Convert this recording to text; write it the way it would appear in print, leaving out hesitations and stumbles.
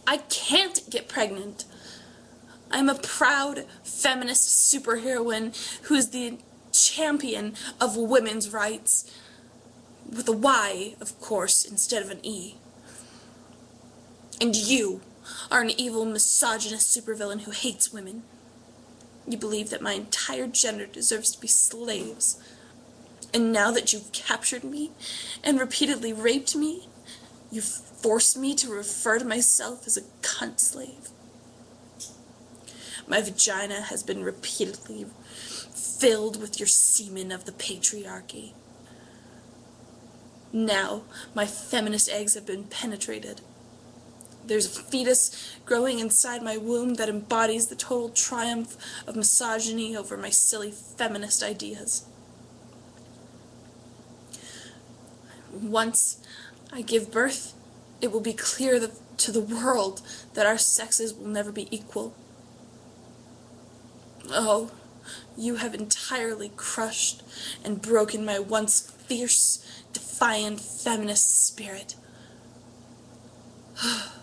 I can't get pregnant. I'm a proud feminist superheroine who's the champion of women's rights. With a Y, of course, instead of an E. And you are an evil, misogynist supervillain who hates women. You believe that my entire gender deserves to be slaves. And now that you've captured me and repeatedly raped me, you've forced me to refer to myself as a cunt slave. My vagina has been repeatedly filled with your semen of the patriarchy. Now, my feminist eggs have been penetrated. There's a fetus growing inside my womb that embodies the total triumph of misogyny over my silly feminist ideas. Once I give birth, it will be clear to the world that our sexes will never be equal. Oh, you have entirely crushed and broken my once fierce, defiant feminist spirit.